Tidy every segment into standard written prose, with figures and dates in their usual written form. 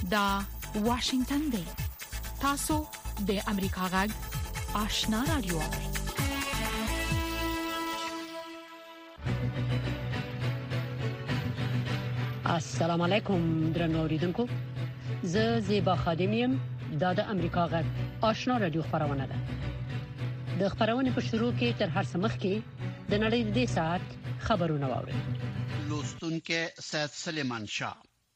دا واشنگتن دی. تاسو د امریکا غږ آشنا رادیو. السلام علیکم درنو اوریدونکو. زه زیبا خادمیم. دا د امریکا غږ آشنا رادیو خبرونه ده. د خبرونې په شروع کې تر هر څه مخکې د نړۍ د ساعت خبرونه واورئ. لوستونکو سید سلیمان شاه.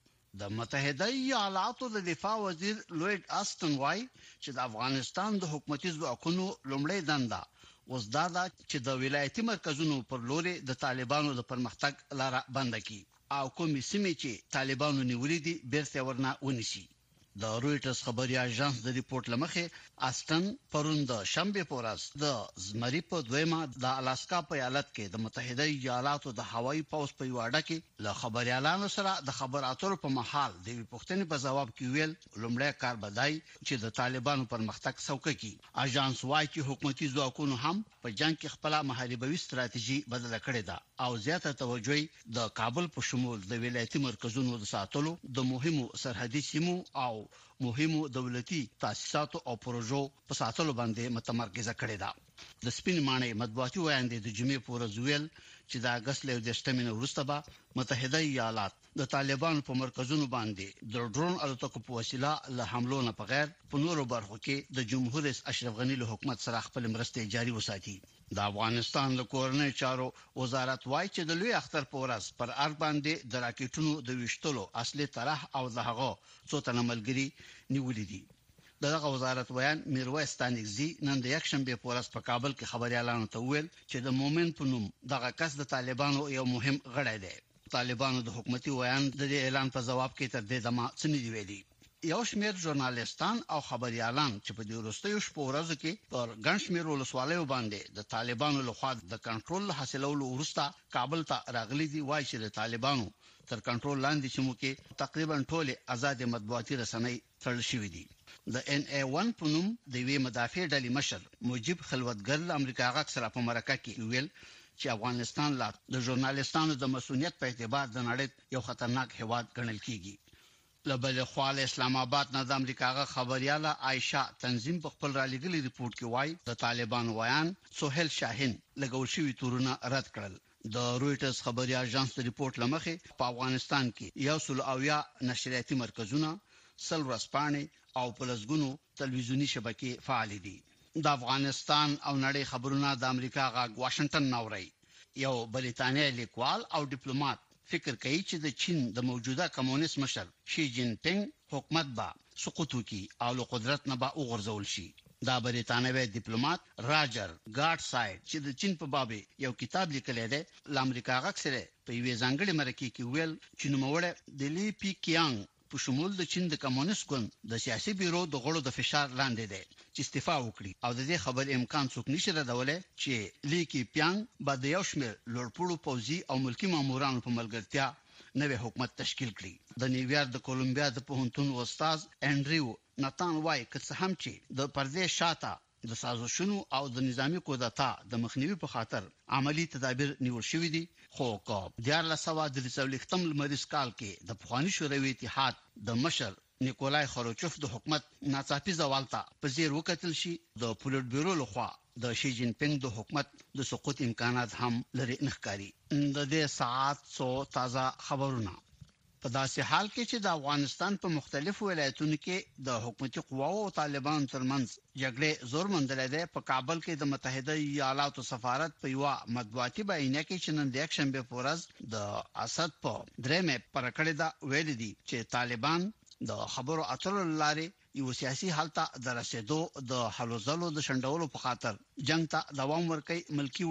د متحده ایالاتو د دفاع وزیر لوید آستن وای چې د افغانستان د حکومتي ځواکونو لومړی دنده وزداده چې د ولایتي مرکزونو پر لوري د طالبانو د پرمختګ لاره بند کړي او کومې سیمې چې طالبانو نیولې دي بیرته ورنه ونیسي. د رويټرز خبري اژانس د ریپورت لمخې آستن پرون د شنبه په ورځ د زمری په دویمه د الاسکا په ایالت کې د متحده ایالاتو د هوایي پوځ په وړاندې کې له خبريالانو سره د خبر اترو په محل د پوښتنې په جواب کې ویل لومړی کار بدای چې د طالبانو پرمختګ څوکۍ کې اژانس وايي چې حکومتي ځواکونو هم په جنگ کې خپل محاربوي ستراتیژي بدله کړې ده او زیاته توجه د کابل په شمول د ولایتي مرکزونو د ساتلو د مهمو سرحدي سیمو او مهمو دولتي تاسیساتو او پروژو په ساتلو باندې متمرکز کړي ده. د سپین معنی مطبوعاتي وایاندې د جمعې په ورځ ویل چې د اگست له 18 وروسته به متحده ایالات د طالبانو په مرکزونو باندې د ډرون الوتکو په وسیله له حملو نه بغیر په نورو برخو کې د جمهور رئیس اشرف غنی له حکومت سره خپل مرستې جاري وساتي. د افغانستان له کورنۍ چارو وزارت وایي چې د لوی اختر په ورځ پر ارګ باندې د راکټونو د وشتلو اصلي طرح او دغه څو تنه ملګری نیولې دي. دغه وزارت بیان میرویس تانیکزی نن د یک شنبه په ورځ په کابل کې خبريالانو ته ویل چې د مومن په نوم دغه کس د طالبانو یو مهم غړی دی. طالبانو د حکومتي ویان د اعلان په جواب کې تر دې دمه څه نه دی ویلي. یو شمېر ژورنالیستان او خبريالان چې په دې وروستیو شپو ورځو کې پر ګڼ شمېر ولسوالیو باندې د طالبانو لخوا د کنټرول حاصلولو وروسته کابل ته راغلي دي وایي چې د طالبانو تر کنټرول لاندې سیمو کې تقریبا ټول آزاد مطبوعاتي رسنۍ تړل شوې دي. د NA1 په نوم د وی مدافع ډلې مشر مجيب خلوتګر امریکا غاک سره په مرکه کې ویل چې افغانستان لا د ژورنالیستانو د مسؤلیت په اعتبار د نړۍ یو خطرناک هواد ګڼل کیږي. لبل خواله اسلام آباد نه د امریکا غا خبرياله عائشہ تنظیم په خپل را لګلي ریپورت کې وایي د طالبان ویان سہیل شاهین لګول شوی تورونه رد کړل. د رويټرز خبري اژانس د ریپورت لمخې په افغانستان کې یو سل اویا نشریاتي مرکزونه سلورسپانې او پلسګونو تلویزیونی شبکې فعال دي. د افغانستان او نړۍ خبرونه د امریکا غا واشنگټن ناوړي. یو بریتانیایی لیکوال او ډیپلوماټ فکر کوي چې د چین د موجوده کمونیست مشر شي جین پینګ حکومت با سقوط وکړي او له قدرت نه به وغورځول شي. دا بریتانوي ډیپلوماټ راجر ګارډساید چې د چین په باب یو کتاب لیکلی دی ل امریکا غا سره په یوه ځانګړي مرکه کې ویل چې نوموړی د لی پی کیانګ په شمول د چین د کمونیست ګوند د سیاسي بیرو د غړو د فشار لاندې دی چې استعفا وکړي او د دې خبر امکان څوک نشي ردولای چې لیکي پیانګ بعد یو شمېر لوړپوړو پوځي او ملکی مامورانو په ملګرتیا نوې حکومت تشکیل کړي. د نیویارک د کولمبیا د پوهنتون استاد انډریو ناتان وای که څه هم چې د پردې شاته د سازشونو او د نظامی کودتا د مخنیوي په خاطر عملی تدابیر نیول شوې دي خو کوم دیار لسوا د ختم لمریز کال کې د افغاني شوروي اتحاد د مشر نیکولای خروچوف د حکومت ناڅاپي زوالته په زیر وکتل شي د پولیټ بیورو لخوا د شي جین پینګ د حکومت د سقوط امکانات هم لري نخکاری. د دې ساعت څو تازه خبرونه په داسې حال کې چې د افغانستان په مختلفو ولایتونو کې د حکومتي قواو او طالبانو ترمنځ جګړې زور مندلې ده. په کابل کې د متحده ایالاتو سفارت په یو مطبوعاتي بیانیه کې چې نن د یک شنبه په ورځ د اسد په درېمه پرکړې دا ویل دي چې طالبان د خبرو اترو لارې یو سیاسي حالت د رسیدو د حلوزلو د شندولو په خاطر جنگ ته دوام ورکړي. ملکی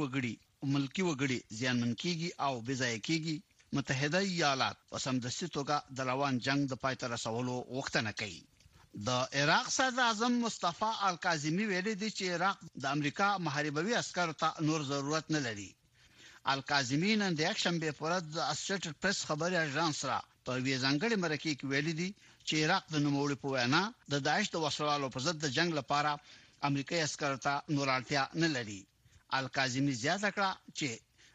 وګړي زیانمن کیږي او بځای کیږي. متحده ایالات په سمدستي توګه د روان جنگ د پای ته رسولو غوښتنه کوي. د عراق صدر اعظم مصطفی الکاظمی ویلي دی چې عراق د امریکا محاربوي عسکرو ته نور ضرورت نه لري. الکاظمی نن د یک شنبه په ورځ د اسوسییټډ پریس خبري اژانس سره په وی ځانګړي مرکه کې ویلي دی چې عراق د نوموړي په وینا د داعش د وسلوالو په ضد د جنگ لپاره امریکایي عسکرو ته نور اړتیا نه لري. الکاظمی زیاته کړه چې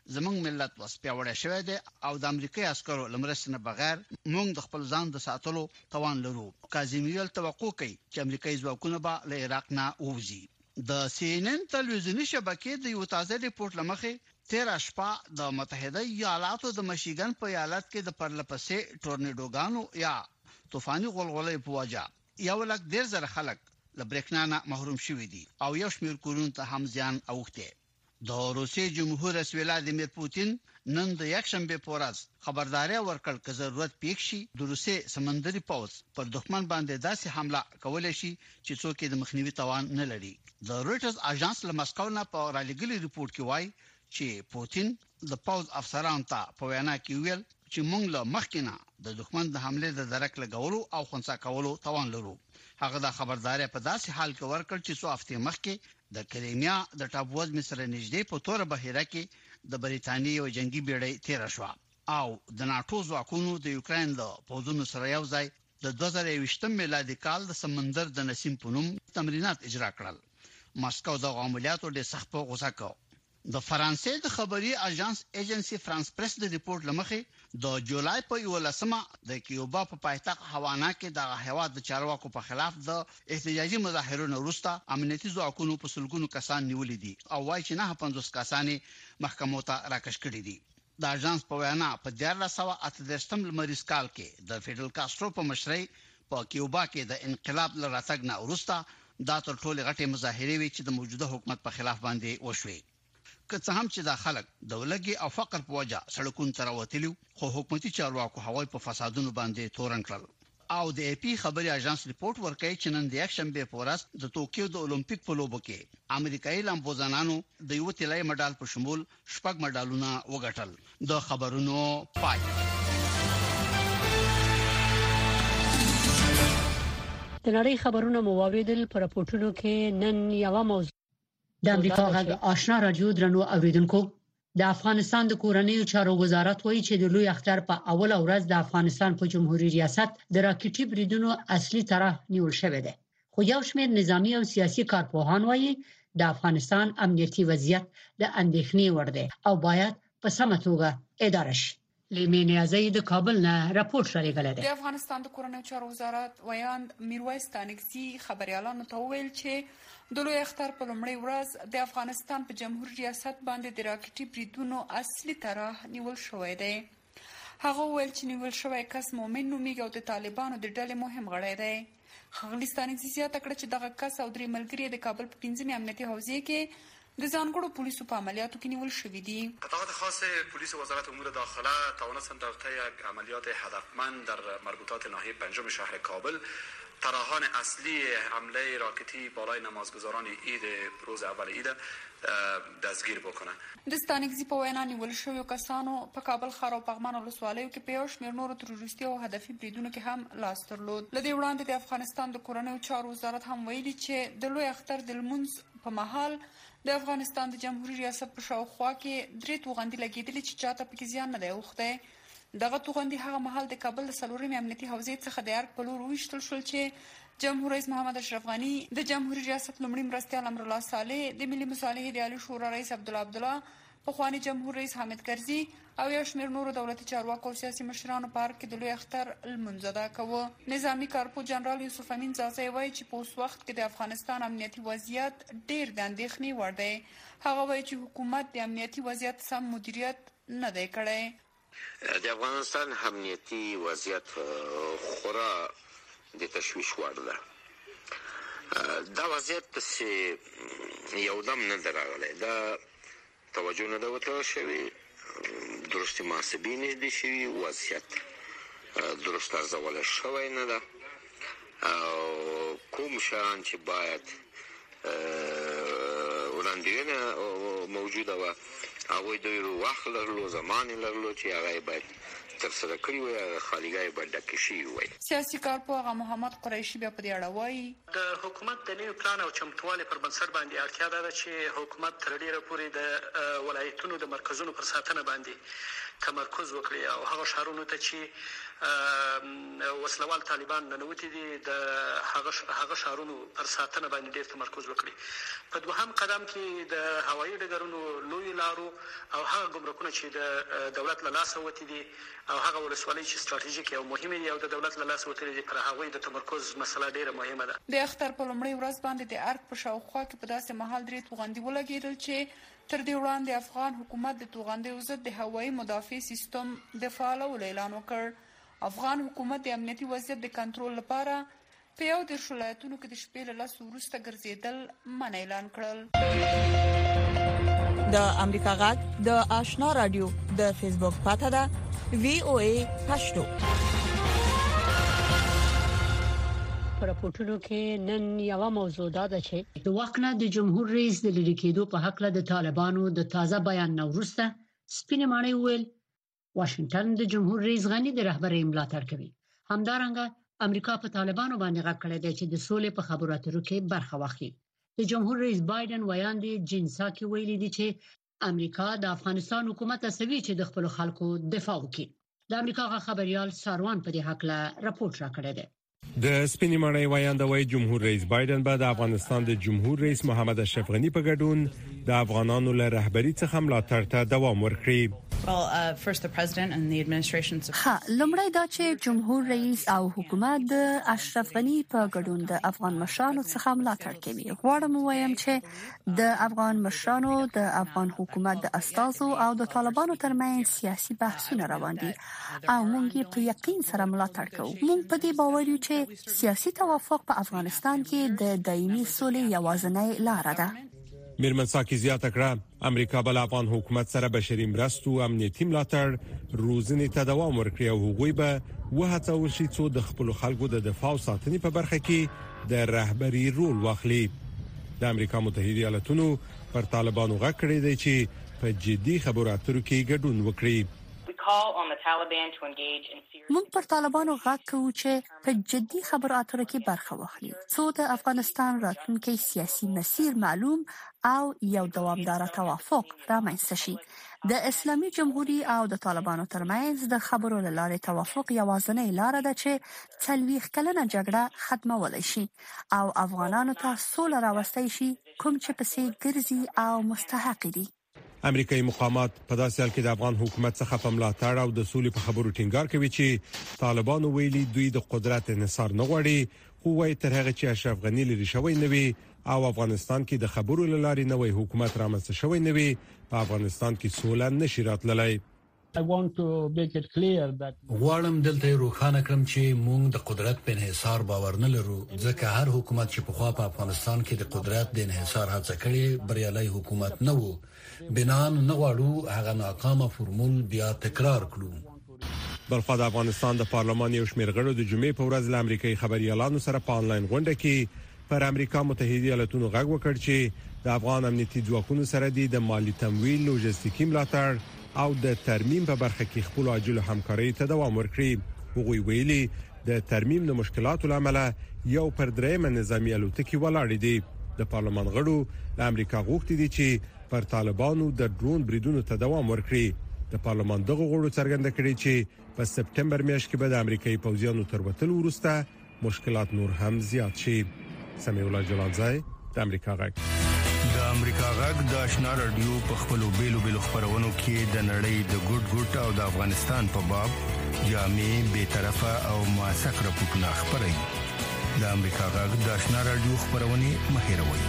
زمونږ ملت وس پیاوړی شوی دی او د امریکای عسکرو لمرسته نه بغیر موږ د خپل ځان د ساتلو توان لرو. کاظمیل توقع کوي چې امریکایي ځواکونه به له عراق نه ووځي. د CNN تلویزیونی شبکې د یو تازه ریپورت لمخې 13 شپه د متحده ایالاتو د مشیګن په ایالت کې د پرلپسې ټورنیډوګانو یا طوفاني غلغلې په وجه 1,10,000 خلک له برېښنا نه محروم شوي دي او یو شمېر کورونو ته هم زیان اوښتی. د روسیې جمهور رئیس ولادیمیر پوتین نن د یکشنبه په ورځ خبرداري ورکړ چې ضرورت پیښ شي د روسیې سمندري پوځ پر دښمن باندې داسې حمله کولای شي چې څوک د مخنیوي توان نه لري. د رويټرز اژانس له مسکو نه په رالیګلي ریپورت کې وایي چې پوتین د پوځ افسرانو ته په وینا کې ویل چې موږ له مخکې نه د دښمن د حمله د درک لګولو او خنثی کولو توان لرو. هغه د خبرداري په داسې حال کې ورکړ چې څو هفته مخکې د کریمیا د ټاپووزمې سره نږدې په تور بهیره کې د بریتانیې یو جنگي بیړۍ تیر شو او د ناتو ځواکونو د یوکرين د پوځونو سره یو ځای د 2020 میلادي کال د سمندر د نسیم په نوم تمرینات اجرا کړل. مسکو د عملیاتو د سخت په غوسه کو. د فرانسې د خبري اژانس ایجنسی فرانس پریس د ریپورت لمخې د جولای په 11مه د کیوبا په پایتخت هاوانا کې د هیواد د چارواکو په خلاف د احتجاجي مظاهرونو وروسته امنیتي ځواکونو په سلګونو کسان نیولې دي او وايي چې نه 50 کسان محکمو ته راکش کړي دي. د اژانس په وینا په 1938 لمریز کال کې د فیډل کاسترو په مشرۍ په کیوبا کې د انقلاب لراتګ نه وروسته دا تر ټولو غټه مظاهره وی چې د موجوده حکومت په خلاف باندې وشوي. که څه هم چې د خلک د ولګي او فقر په وجه سړکونو ته راوتلي خو حکومتي چارواکو هوای په فسادونو باندې تورن کړل. او د AP خبري اژانس ریپورت ورکړي چې نن د یکشنبه په ورځ د توکیو د اولمپیک په لوبو کې امریکایي لامبوزانانو د یو طلایي مډال په شمول شپږ مډالونه وګټل. د خبرونو پای. د نړۍ خبرونه مو واوریدل. پر راپورټونو کې نن یو موضوع د امریکا غږ آشنا رادیو درنو اوریدونکو. د افغانستان د کورنیو چارو وزارت وایي چې د لوی اختر په اوله ورځ د افغانستان په جمهوریت ریاست د راکټي بریدونو اصلي طرح نیول شوې ده. خو یو شمېر نظامی او سیاسي کارپوهان وایي د افغانستان امنیتي وضعیت د اندېښنې وړ دی او باید په سمه توګه اداره شي. لیمینې ازای د کابل نه راپورټ راغلی دی. د افغانستان د کورنیو چارو وزارت ویاند میرویس تانکزي خبريالانو ته ویل چې د لوی اختر په لومړۍ ورځ د افغانستان په جمهوریت ریاست باندې د راکټي بریدونو اصلي طرح نیول شوی دی. هغه ویل چې نیول شوی کس مومن نومیږي او د طالبانو د ډلې مهم غړی دی. ښاغلي تانکزي زیاته کړه چې دغه کس او درې ملګري د کابل په 15 امنیتي حوزې کې د ځانګړو پولیسو په عملیاتو کې نیول شوی دي. قطعات خاص پلیس وزارت امور داخله توانستند در طی عملیات هدفمند در مربوطات ناحیه پنجم شهر کابل طراحان اصلی حمله راکتی بالای نمازگزاران عید روز اول عید دستگیر بکنه. د ستانکزي په وینا نیول شویو کسانو په کابل ښار او پغمان ولسوالیو کې په یو شمېر نورو تروریستي او هدفي بریدونو کې هم لاس درلود. له دې وړاندې د افغانستان د کورنیو چارو وزارت هم ویلي چې د لوی اختر د لمونځ په مهال د افغانستان د جمهوریت ریاست په شاوخوا کې 3 توغندي لګېدلې چې چاته پکې زیان نه دی اوښتی. دغه توغندي هغه مهال د کابل د 4 امنیتي حوزې څخه د ارګ په لور وشتل شول چې جمهور رئیس محمد اشرف غنی د جمهوریت ریاست لومړي مرستیال امرالله صالح د ملي مصالحې د عالی شورا رئیس عبدالله پخوانی جمهور رئیس حامد کرزي او یو شمېر نورو دولتي چارواکو او سیاسي مشرانو په ارګ کې د لوی اختر لمونځ ادا کوه. نظامي کارپو جنرال یوسف امین زازی وایي چې په اوس وخت کې د افغانستان امنیتي وضعیت ډېر د اندېښنې وړ دی. هغه وایي چې حکومت د امنیتي وضعیت سم مدیریت نه دی کړی. د افغانستان امنیتي وضعیت خورا د تشویش وړ ده. دا وضعیت چې یو دم نه راغلی، دا توجه نه ده ورته شوې، درستې محاسبې نه دي شوي، وضعیت درست ارزول شوی نه ده او کوم شیان چې باید وړاندوینه موجوده وه هغوی ډېر وخت لرلو، زمان یې لرلو چې هغه یې باید تر سره کړی وي خالیګای به ډکې شي وي. سیاسي کارپوه محمد قریشي بیا په دې اړه وایي د حکومت د نوي پلان او چمتووالي پر بنسټ باندې اړتیا ده چې حکومت تر ډیره پورې د ولایتونو د مرکزونو پر ساتنه باندې تمرکز وکړي او هغه شهرونو ته چې وسلوال طالبان ننوتي دي د هغه شهرونو پر ساتنه باندې ډیر تمرکز وکړي. په دوهم قدم کې د هوایي ډګرونو لوی لارو او هغه ګمرکونه چې د دولت له لاسه وتي دي او هغه ولسوالۍ چې ستراتیژیک او مهمه دي او د دولت له لاسه وتي دي پر هغه د تمرکز مسله ډیره مهمه ده. د اختر په لومړۍ ورځ باندې د ارګ په شاوخوا کې په داسې مهال درې توغندي ولګېدل چې تر دې وړاندې افغان حکومت د توغندیو ضد د هوایي مدافع سیستم د فعالولو اعلان وکړ. افغان حکومت د امنیتي وضعیت د کنټرول لپاره په یو د ولایتونو کې د شپې له 10 وروسته ګرځېدل منع اعلان کړل. د امریکا غږ د آشنا رادیو د فیسبوک پاڼه ده VOA پښتو. پر راپورټونو کې نن یو موضوع ده چې د وخت نه د جمهور رئیس د لری کېدو په حق له د طالبانو د تازه بیان نوروسته سپینې ماڼۍ ویل واشنگټن د جمهور رئیس غنی د رهبرۍ ملاتړ کوي. همدارنګه امریکا په طالبانو باندې غږ کړی دی چې د سولې په خبرو اترو کې برخه واخلي. د جمهور رئیس بایدن ویاندې جنسا کې ویلي دي چې امریکا د افغانستان حکومت اسوي چې د خپل خلکو دفاع وکړي. د امریکا خبريال ساروان په دې حق له راپورټ راکړی دی. د سپینې ماڼۍ ویاند وایي جمهور رئیس بایدن به د افغانستان د جمهور رئیس محمد اشرف غنی په ګډون د افغانانو له رهبری څخه ملاتړ ته دوام ورکړي. First the president and the administration. لومړی دا چې جمهور رئیس او حکومت د اشرف غنی په ګډون د افغان مشرانو څخه ملاتړ کوي. غواړم وایم چې د افغان مشرانو د افغان حکومت د استازو او د طالبانو ترمنځ سیاسي بحثونه روان دي او موږ په یقین سره ملاتړ کوو. موږ په دې باور یو چې سیاسي توافق په افغانستان کې د دایمي سولې یوازینۍ لار ده. میرمن ساکی زیاته کړه امریکا بل افغان حکومت سره بشري مرستو امنیتي ملاتړ روزنې ته دوام ورکړي او هغوی به وهڅول شي چې د خپل خلکو د دفاع او ساتنې په برخه کې د رهبري رول واخلي. د امریکا متحده ایالاتونو پر طالبانو غږ کړی دی چې په جدي خبرو اترو کې ګډون وکړي. موږ پر طالبانو غږ کوو چې په جدي خبرو اترو کې برخه واخلي څو د افغانستان راتلونکي سیاسي مسیر معلوم او یو دوامدار توافق رامنځته شي. د اسلامي جمهوریت او د طالبانو ترمنځ د خبرو لاره توافق یوازینۍ لار ده چې 40 کلنه جګړه ختمول شي او افغانانو ته سوله راوستي شي کوم چې پسې ګرځي او مستحق دي. امریکایي مقامات په داسې حال کې د افغان حکومت څخه په ملاتړ او د سولې په خبرو ټینګار کوي چې طالبانو ویلي دوی د قدرت انحصار نه غواړي خو وايي تر هغه چې اشرف غنی لري شوی نه وي او افغانستان کې د خبرو لاري نوې حکومت رامنځته شوی نه وي په افغانستان کې سوله نشي راتللی. غواړم دلته روښانه کړم چې موږ د قدرت په انحصار باور نه لرو ځکه هر حکومت چې په خوا په افغانستان کې د قدرت د انحصار هڅه کړې بریالي حکومت نه وو. بنان نه غواړو هغه ناکامه فرمول بیا تکرار کړو. بلخو د افغانستان د پارلمان یو شمېر غړو د جمعې په ورځ له امریکایي خبريالانو سره په انلاین غونډه کې پر امریکا متحده ایالاتونو غږ وکړ چې د افغان امنیتي ځواکونو سره د مالی تمویل لوجستیکي ملاتړ او د ترمیم په برخه کې خپل عاجل همکاري ته دوام ورکړي. هغوی ویلي د ترمیم د مشکلاتو لامل یو پر درېمه نظامی الوتکې ولاړې دي. د پارلمان غړو د امریکا غوښتي دي چې پر طالبانو د ډرون بریدونو ته دوام ورکړي. د پارلمان دغه غړو څرګنده کړي چې په سپټمبر میاشت کې به د امریکایي پوځیانو تر وتلو وروسته مشکلات نور هم زیات شي. سمیع الله جلالزای د امریکا غږ. د امریکا غږ د آشنا رادیو په خپلو بیلو خبرونو کې د نړۍ د ګډ او د افغانستان په باب جامع به طرفه او موثق راپورټونه خبري. د امریکا غږ د آشنا رادیو خبرونه مهیروي.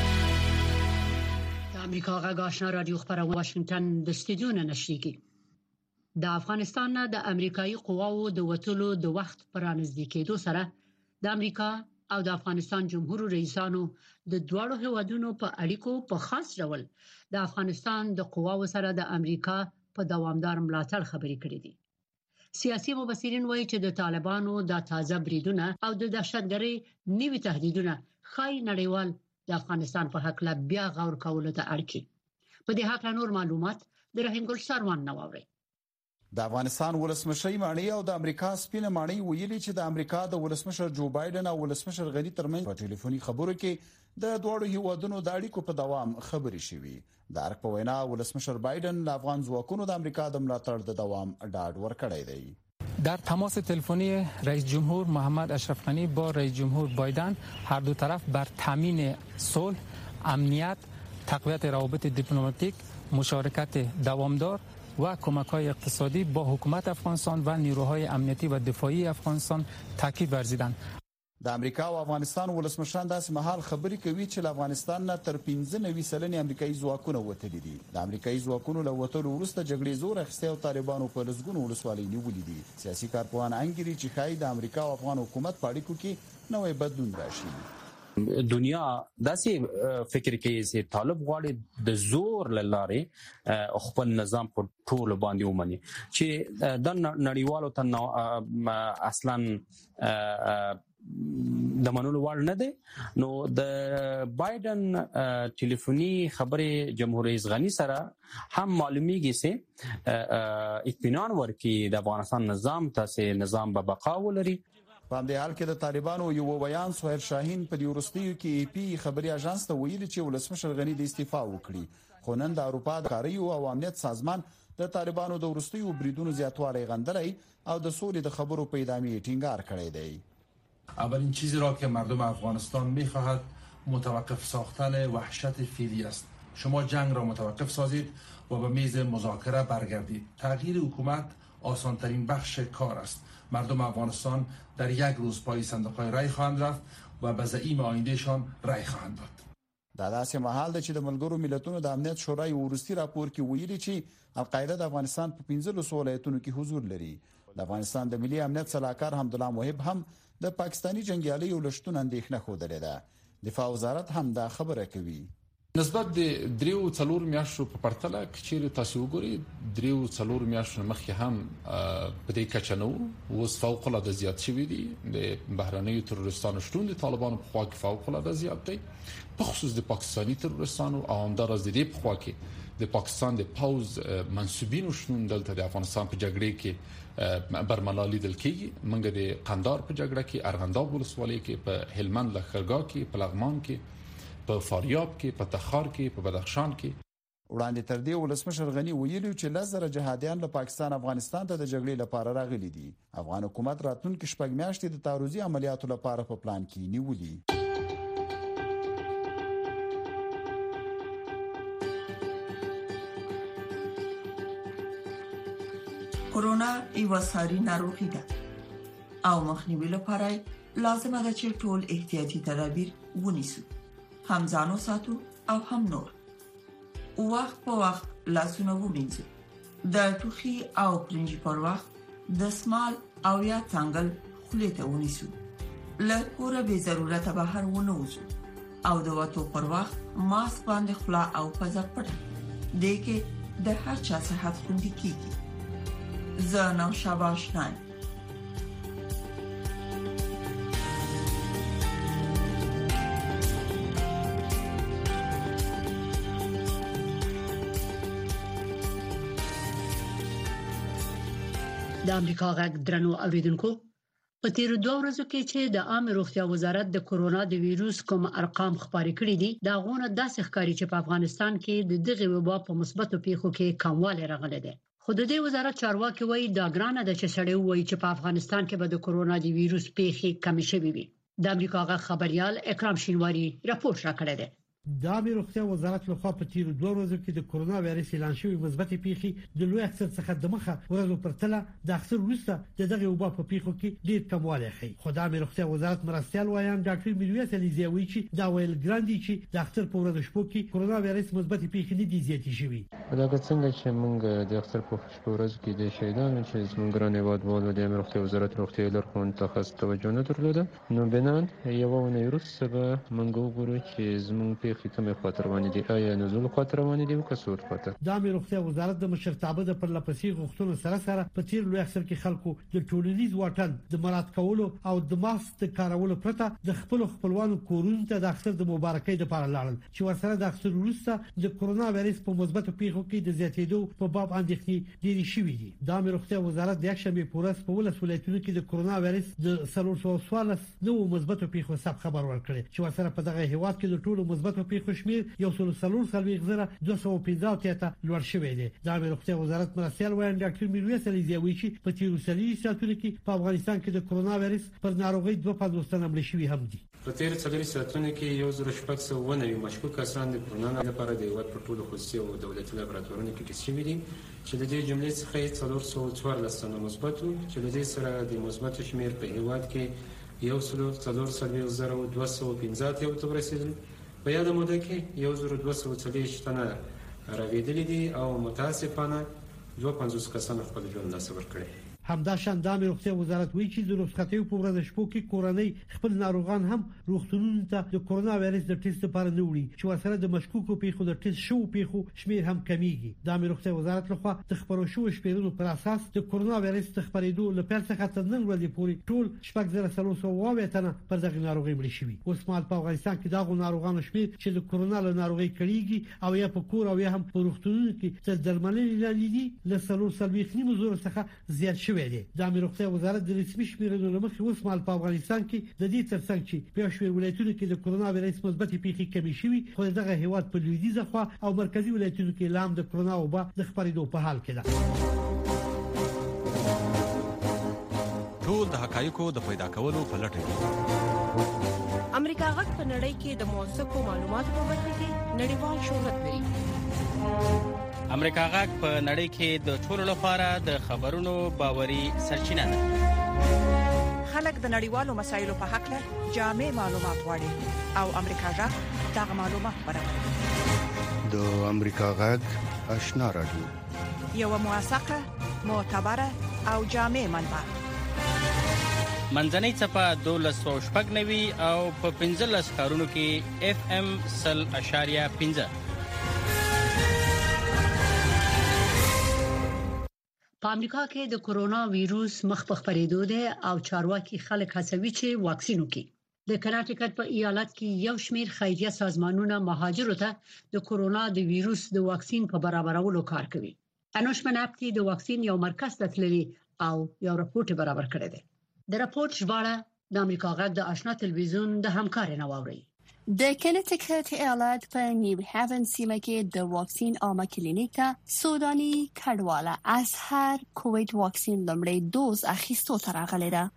امریکا غږ آشنا رادیو خبرونه واشنگټن د استودیو نه نشریږي. د افغانستان نه د امریکایي قواو د وټولو د وخت پرانځدي کېدو سره د امریکا او د افغانستان جمهور رئیسانو د دوړو هوادونو په اړیکو په خاص ډول د افغانستان د قواو سره د امریکا په دوامدار ملاتړ خبرې کړې دي. سیاسي مبصرین وایي چې د طالبانو د تازه بریدونه او د دهشتګرۍ نوي تهدیدونه خای نړیوال د افغانستان په حق لا بیا غور کولو ته اړ کی. په دې حق نور معلومات د رحیم ګل سروان نو اوري. د افغانستان ولسمشر مانی او د امریکا سپینه مانی ویلي چې د امریکا د ولسمشر جو بایدن او ولسمشر غنی ترمنځ په ټلیفوني خبرو کې د دوړو هیوادونو د اړیکو په دوام خبرې شوې. د ارګ په وینا ولسمشر بایدن د افغان ځواکونو د امریکا د ملاتړ د دوام ډاډ ورکړی دی. در تماس تلفنی رئیس جمهور محمد اشرف غنی با رئیس جمهور بایدن هر دو طرف بر تامین صلح، امنیت، تقویت روابط دیپلماتیک، مشارکت دوامدار و کمک‌های اقتصادی با حکومت افغانستان و نیروهای امنیتی و دفاعی افغانستان تاکید ورزیدند. د امریکا او افغانستان ولسمشران داسې مهال خبرې کوي چې افغانستان نه تر 15 سلنې امریکایي ځواکونه وتلي دي. د امریکایي ځواکونو له وتلو وروسته جګړې زور اخیستی او طالبانو په لسګونو ولسوالۍ نیولې دي. سیاسي کارپوهان انګیري چې ښایي د امریکا او افغان حکومت په اړیکو کې نوې بدلون راشي. دنیا داسې فکر کوي چې طالب غواړي د زور لاره خپل نظام په ټول باندې ومني چې د نړیوالو ته اصلا د منلو وړ نه دی. نو د بایدن ټلیفوني خبرې جمهور رئیس غنی سره هم معلومیږي چې اطمینان ورکړي د افغانستان نظام ته نظام به بقا ولري. په همدې حال کې د طالبانو یو بیان سهیل شاهین په دیورستیو کې ای پی خبري اژانس ته ویلي چې ولسمشر غنی د استعفا وکړي. خو نن د اروپا د کاریو او امنیت سازمان د طالبانو د ورستیو بریدونو زیاتوالی غندلی او د سولې د خبرو په ادامه ټینګار کړی دی. اولین چیزی را که مردم افغانستان می‌خواهد متوقف ساختن وحشت فعلی است. شما جنگ را متوقف سازید و به میز مذاکره برگردید. تغییر حکومت آسان‌ترین بخش کار است. مردم افغانستان در یک روز پای صندوق‌های رای خواهند رفت و به زعیم آیندهشان رای خواهند داد. دا داسې مهال ده چې د ملګرو ملتونو د امنیت شورای ورستي راپور کې ویلي چې القاعده د افغانستان په 15 ولایتونو کې حضور لري. د افغانستان د ملي امنیت صلاحکار حمدالله محب هم د پاکستانی جنگیالیو لشتون اندېښنه خوده ده. دفاع وزارت هم دا خبره کوي. نسبت د 3-4 میاشتو په پرتله کچېر تاسو وګورئ 3-4 میاشتو مخکې هم په دې کچه نو اوس فوق العاده زیات شوی دی. د بهرنیو تروریستانو شتون د طالبانو په خوا کې فوق العاده زیات دی، په خصوص د پاکستانی تروریستانو او همدارس د دې په خوا کې د پاکستان د پاوز منسوبینو شتون دلته د افغانستان په جګړې کې برملالي دل کېږي. موږ د قندار په جګړه کې، ارغنداب ولسوالۍ کې، په هلمند لښکرګاه کې، په لغمان کې، په فاریاب کې، په تخار کې، په بدخشان کې. وړاندې تر دې ولسمشر غنی ویلي چې 10,000 جهادیان له پاکستان افغانستان ته د جګړې لپاره راغلي دي. افغان حکومت راتلونکي شپږ میاشتې د تعرضي عملیاتو لپاره په پلان کې نیولي. کورونا یو ساري ناروغي ده او مخنیوي لپاره لازمه ده چې ټول احتیاطي تدابیر ونیسو، هم ځانو ساتو او هم نور. وخت په وخت لاسونه ومینځو، د ټوخي او پرنجي پر وخت دستمال او یا څنګل خولې ته ونیسو، له کوره به ضرورت بهر ونه وځو او د وټو پر وخت ماسک باندې خلا او پزه پټ دې کې د هر چا صحت خوندي کیږي. زنم شاباشنای د امریکا غږ درنو اوریدونکو، په تیر 2 ورځو کې چې د عامه روغتیا وزارت د کورونا د وایروس کوم ارقام خبري کړي دي، دا غونه داسې ښکاري چې په افغانستان کې د دغه وبا په مثبتو پیښو کې کموالی راغلی دی. خو د دې وزارت چارواکي وایي دا ګرانه ده چې سړی وایي چې په افغانستان کې به د کورونا د وایروس پیښې کم شوي وي. د امریکا غږ خبريال اکرام شینواری راپور راکړی دی. د عامه روغتیا وزارت لخوا په تیر 2 ورځو کې د کورونا وایرس اعلان شوی مثبت پیښې د لوی اکثر څخه د مخه ورځو پرتله د اکثر وروسته دغه وبا په پیښو کې ډیر کموالی ښیي. خو د عامه روغتیا وزارت مرستيال وایي ډاکټر میرویس علیزی وایي چې دا ویل ګراندي چې د اکثر په ورځو شپو کې کورونا وایرس مثبت پیښې نه دي زیاتې شوي. دا څنګه چې موږ د اکثر په ورځو کې د شهیدانو چې زموږ ګران هیوادوالو د عامه روغتیا وزارت روغتیا لارښوونو ته خاص توجه نه درلوده، نو بنان یو ونه وروسته به موږ وګورو چې زموږ پیښې کومه خاطر دي آیا نزول خاطر روانې دي او کسور خاطر. د عامه روغتیا وزارت د مشرتابه د پرلپسې غوښتنو سره په تیر لوی اکثر کې خلکو د ټولنیز واټن د مراعات کولو او د ماسک کارولو پرته د خپلوانو کورونو ته د اکثر د مبارکۍ لپاره لاړل چې ورسره د اکثر وروسته د کورونا وایرس په مثبت پیښو پیښو کې د زیاتېدو په باب اندېښنې ډېری شوې دي. د عامه روغتیا وزارت د یکشنبه په ورځ په ولس ولایتونو کې د کورونا وایرس د 314 نوو مثبتو پیښو ثبت خبر ورکړي چې ورسره په دغه هیواد کې د ټولو مثبتو پیښو شمیر 1.215 ته لوړ شوی دی. د عامه روغتیا وزارت مرستیال وایي ډاکټر میرویس علیزی وایي چې په تیرو ساعتونو کې په افغانستان کې د کورونا وایرس پر ناروغي 250 تنه مړ شوي هم دي. په تیر 4 ساعتونو کې 1609 مشکوک کسان د کورونا لپاره د هیواد په ټولو خصوصي او دولتي لابراتوارونو کې ټیسټ شوي دي چې د دې جملې څخه 414 تنه مثبت وو چې د دې سره د مثبت شمیر په هیواد کې 1,44215 ته ورسېدل. په یاد موده کې 1,240 تنه راویدلي دي او متاسفانه 250 کسان خپل ژوند له لاسه ورکړي. همداشان د عامه روغتیا وزارت وایي چې د رخصتیو په ورځ شپو کې کورنۍ خپل ناروغان هم روغتونونو ته د کورونا وایرس د ټیسټ لپاره نه وړي چې ورسره د مشکوکو پیښو د ټیسټ شو پیښو شمیر هم کمیږي. د عامه روغتیا وزارت لخوا د خبرو شو شمیرونو پر اساس د کورونا وایرس د خپرېدو لپاره څخه تر نن ورځې پورې ټول 4300 تنه پر دغه ناروغي مړ شوي. اوس مهال په افغانستان کې دغه ناروغانو شمیر چې د کورونا له ناروغي کړيږي او یا په کور او یا هم په روغتونونو کې تر درملنې لاندې دي له 340 څخه زیات شوی دی. د عامه روغتیا وزارت د رسمي شمیرونو لمخې اوس مهال په افغانستان کې د دې ترڅنګ چې په شمیر ولایتونو کې د کورونا وایرس مثبت پیښې کمې شوي خو دغه هیواد په لویدیځه خوا او مرکزی ولایتونو کې لام د کورونا وبا د خپرېدو په حال کې ده. ټول د حقایقو د پیدا کولو په لټه کې امریکا غږ په نړۍ کې د موثقو معلوماتو په برخه کې نړیوال شهرت لري. امریکا غږ په نړۍ کې د ټولو لپاره د خبرونو باوري سرچینه ده. خلک د نړیوالو مسایلو په حق له جامع معلومات غواړي او امریکا غږ دغه معلومات برابروي. د امریکا غږ آشنا رادیو یو موثقه معتبره او جامع منبع منځنۍ چپه 1290 او په 15 ښارونو کې FM 100.5. په امریکا کې د کورونا وایروس مخ په خپرېدو ده او چارواکي خلک هڅوي چې واکسین وکړي. د کناټیکټ په ایالت کې یو شمېر خیریه سازمانونه مهاجرو ته د کورونا د وایروس د واکسین په برابرولو کار کوي. انوشمن اپټي د واکسین یو مرکز ته تللی او یو راپورټ برابر کړی دی. د راپورټ ژباړه د امریکا غږ د آشنا تلویزیون د همکار نه واوري. د کنټیکټ ایالت په نیو هیون سیمه کې د واکسین عامه کلینیک ته سوداني کډواله اسهر کووید واکسین لمړی دوز اخیستو ته راغلی ده.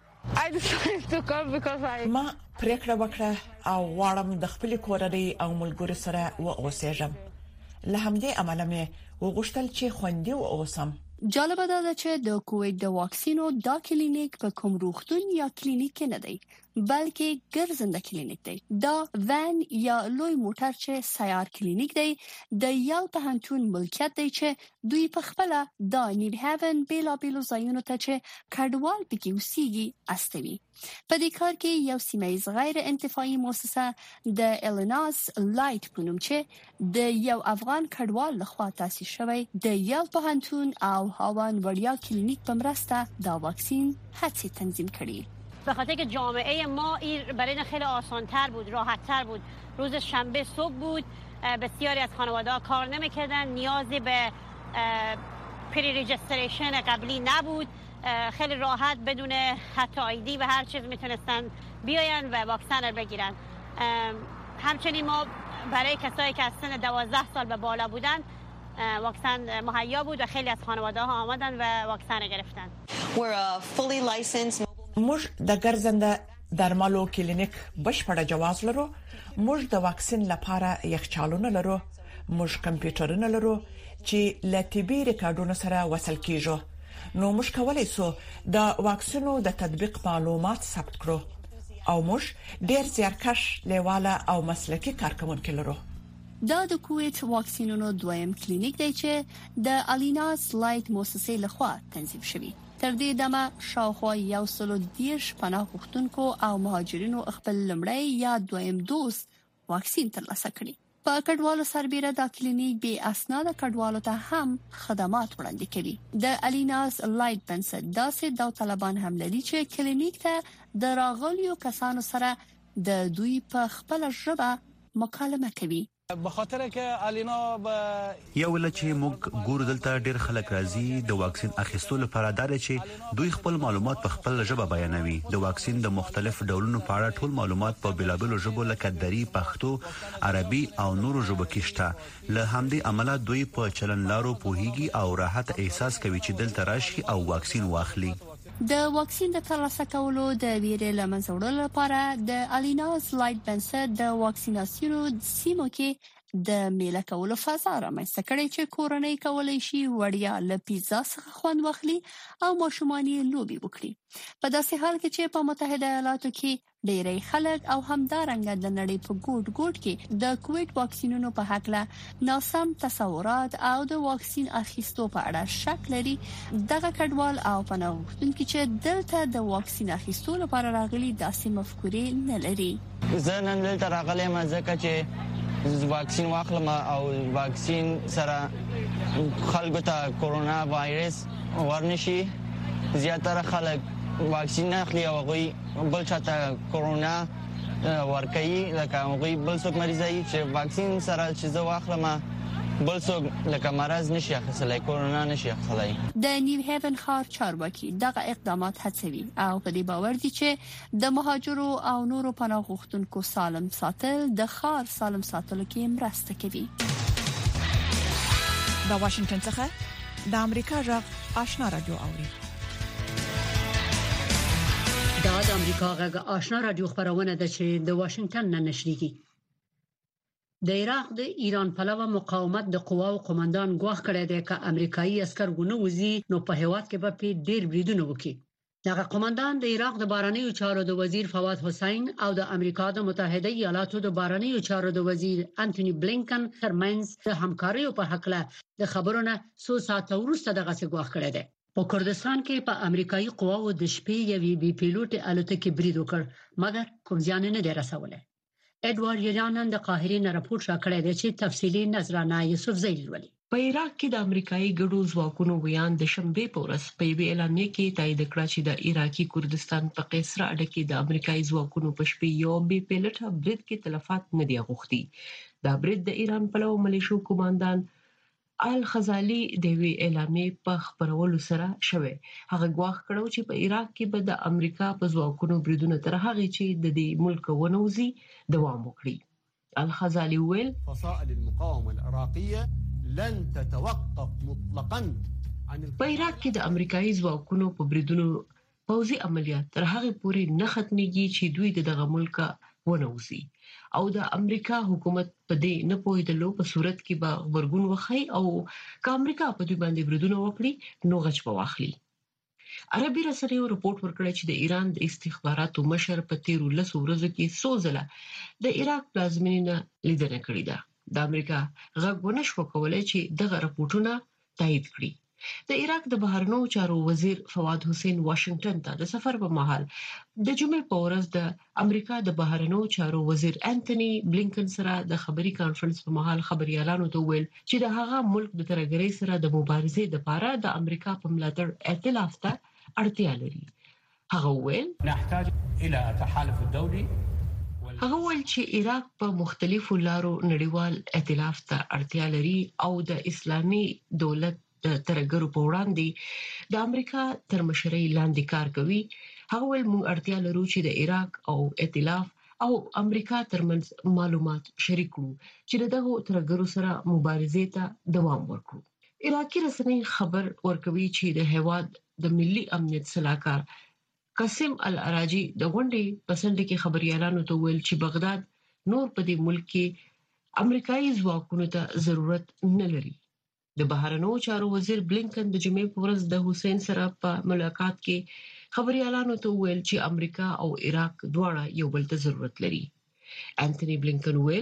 ما پریکړه وکړه او غواړم د خپل کورنۍ او ملګرو سره اوسېږم. له همدې امله مې وغوښتل چې خوندي اوسم. جالب ده چې د کووید د واکسینو دا کلینیک په کوم روغتون یا کلینیک کې نه دی بلکې ګرځنده کلینیک دی. دا وان یا لوی موټر چې سیار کلینیک دی د یو پهنټون ملکیت دی چې دوی په خپل د نیو هیون بیلابیلو ځایونو ته چې کډوال پکې اوسېږي استوي. په دې کار کې یو سیمایي غیر انتفاعي مؤسسه د الیناس لایټ په نوم چې د یو افغان کډوال لخوا تاسیس شوی د یو پهنټون او هاوان وړیا کلینیک په مرسته دا واکسین هڅې تنظیم کړي. به خاطر که جامعه ما برای خیلی آسان‌تر بود، راحت‌تر بود. روز شنبه صبح بود، بسیاری از خانواده‌ها کار نمی‌کردن، نیازی به پری رجستریشن قبلی نبود. خیلی راحت بدون حتی آیدی و هر چیز میتونستن بیاین و واکسن رو بگیرن. همچنین ما برای کسایی که از سن 12 سال به بالا بودن واکسن مهیا بود و خیلی از خانواده‌ها آمدن و واکسن گرفتن. موږ د ګرځنده درملو کلینیک بشپړ جواز لرو. موږ د واکسین لپاره یخچالونه لرو. موږ کمپیوټرونه لرو چې له طبي ریکارډونو سره وصل کیږي. نو موږ کولای شو د واکسینو د تطبیق معلومات ثبت کړو او موږ ډېر زیارکښ لیواله او مسلکي کارکونکو لرو. دا د کووید واکسینونو دویم کلینیک دی چې د الیناس لایټ مؤسسې لخوا تنظیم شوی. تر دې دمه شاوخوا 130 پناه غوښتونکو او مهاجرینو خپل لمړی یا دویم دوز واکسین ترلاسه کړی. په کډوالو سربېره دا کلینیک به اسناد کډوالو ته هم خدمات وړاندې کوي. د الیناس لایټ بنسټ داسې داوطلبان هم لري چې کلینیک ته د راغلیو کسانو سره د دوی په خپل ژبه مکالمه کوي. بخاطر کې الینا یو لچې موږ ګور دلته ډېر خلک راځي د واکسین اخیستلو لپاره دا چې دوی خپل معلومات په خپل ژبه بیانوي د واکسین د مختلف ډولونو په اړه ټول معلومات په بلابلو ژبو لکه دری پښتو عربي او نورو ژبو کې شته له همدې عمله دوی په چلن لارو پوهیږي او راحت احساس کوي چې دلته راشي او واکسین واخلي د واکسین د ترلاسه کولو د ویرې لمنځه وړلو لپاره د الینا سلایډ بنسټ د واکسیناسیون سیمو کې د میله کولو فضا رامنځته کړې چې کورنۍ کولای شي وړیا له پیزا څخه خوند واخلي او ماشومان یې لوبي وکړي په داسې حال کې چې په متحده ایالاتو کې ډېری خلک او همدارنګه د نړۍ په ګوټ کې د کووډ واکسینونو په حق له ناسم تصورات او د واکسین اخیستو په اړه شک لري دغه کډوال او پناهغوښتونکي چې دلته د واکسین اخیستو لپاره راغلي داسې مفکورې نه لري زه نن دلته راغلی یم ځکه چې واکسین واخلم او واکسین سره خلکو ته کورونا وایرس ورنشي زیاتره خلک واکسین اخلي او غوي بل چاته کورونا ورکوي لکه غوي بل څوک مریضای چې واکسین سره چې زه واخلم بل څوک لکه مرز نشي اخیستلای کورونا نشي اخیستلای د نیو هیون ښار چارواکي دغه اقدامات هڅوي او په دې باور دي چې د مهاجرو او نورو پناه غوښتونکو سالم ساتل د ښار سالم ساتلو کې مرسته کوي د واشنگټن څخه د امریکا غږ آشنا رادیو اوري دا د امریکا غږ آشنا رادیو خبرونه ده چې د واشنگټن نه نشريږي د عراق د ایران پلوه مقاومت د قواو قومندان ګواښ کړی دی چې امریکایي عسكر ونه وزي نو په هیواد کې به ډېر بریدونه وکړي دغه قومندان د عراق د بهرنیو چارو د وزیر فواد حسین او د امریکا د متحده ایالاتو د بهرنیو چارو د وزیر انټونی بلینکن ترمنځ د همکاریو په حق له د خبرونه څو ساعته وروسته دغه ګواښ کړی دی په کردستان کې په امریکایي قواو د شپې یوې بي پیلوټ الوتکې برید وکړ مګر کوم ځان نه دی رسولی ادوارد یلانن د قاهرې نه راپور راکړی دی چې تفصیلي نظرانه یوسف زیل ولي په عراق کې د امریکایي ګډو ځواکونو ویان د شنبه په ورځ په یوه اعلامیه کې تایید کړ چې د عراقي کردستان په قیصر اډه کې د امریکایي ځواکونو په شپې یو بي پیلوټ برید کې تلفات نه دی غوښتي دا برید د ایران پلو ملیشو کمانډان الخزالي د وی اعلامیه په خبرولو سره شوه هغه ګواښ کړو چې په عراق کې به د امریکا په ځواکونو بریدونه تر هغه چې د دې ملک ونوزي دوام وکړي الخزالي ویل فصائل المقاومه العراقيه لن تتوقف مطلقا عن په عراق کې د امریکایي ځواکونو په بریدونو پوځي عملیات تر هغه پورې نه ختميږي چې دوی دغه ملک ونوزي او د امریکا حکومت په دې نه پوهیدلو په صورت کې به ورګون وخی او که امریکا په دې باندې بریدونه وکړي نو غچ به واخلي عربي رسنیو راپورټ ورکړی چې د ایران د استخباراتو مشر په 13 ورځو کې سوزله د عراق پلازمینه لیدنه کړې ده د امریکا غږ ونه شو کولای چې دغه راپورټونه تایید کړي د عراق د بهرنیو چارو وزیر فواد حسین واشنگټن ته د سفر په مهال د جمعې په ورځ د امریکا د بهرنیو چارو وزیر انټونی بلینکن سره د خبري کانفرنس په مهال خبريالانو ته ویل چې د هغه ملک د ترګری سره د مبارزې لپاره د امریکا په ملاتړ ائتلاف ته اړتیا لري هغه ویل نحتاج الى تحالف الدولي هغه ویل چې عراق په مختلفو لارو نړیوال ائتلاف ته اړتیا لري او د اسلامي دولت د ترګرو په وړاندې د امریکا تر مشرۍ لاندې کار کوي هغه ول موږ اړتیا لرو چې د عراق او ائتلاف او امریکا ترمنځ معلومات شریک کړو چې دغه ترګرو سره مبارزې ته دوام ورکړو عراقي رسنۍ خبر ورکوي چې د هواد د ملي امنیت صلاحکار قاسم العراجي د غونډې پسند کې خبريالانو ته ویل چې بغداد نور په دې ملک کې امریکایي ځواکونو ته ضرورت نه لري د بهرنیو چارو وزیر بلینکن د جمعې په ورځ د حسین سره په ملاقات کې خبريالانو ته ویل چې امریکا او عراق دواړه یو بل ته ضرورت لري انټونی بلینکن ویل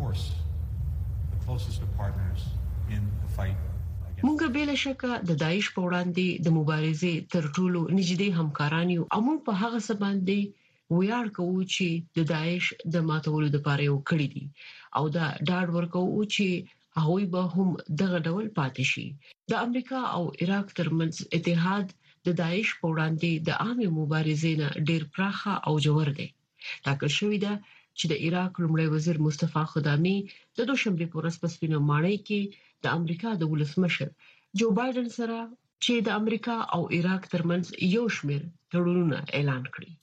موږ به له شکه د داعش په وړاندې د مبارزې تر ټولو نږدې همکاران یو او موږ په هغه څه باندې ویاړ کوو چې د داعش د ماتولو لپاره یو کړی دي او دا ډاډ ورکوو چې هغوی به هم دغه ډول پاتې شي د امریکا او عراق ترمنځ اتحاد د داعش په وړاندې د عامه مبارزې نه ډیر پراخه او جوړ دی ټاکل شوې ده چې د عراق لومړی وزیر مصطفی خدامي د دوشنبه په ورځ په سپینه ماڼۍ کې د امریکا د ولسمشر جو بایدن سره چې د امریکا او عراق ترمنځ یو شمېر تړونونه اعلان کړي.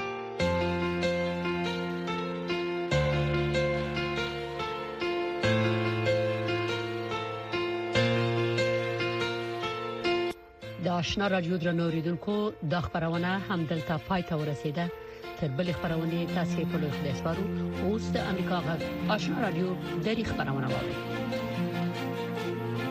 د آشنا رادیو درنوریدونکو د خبرونه هم دلته پای ته ورسیده. تر بل خبرونه تاسو په لوي خلاص وارو اوس د امریکا غږ آشنا رادیو د خبرونه واوري.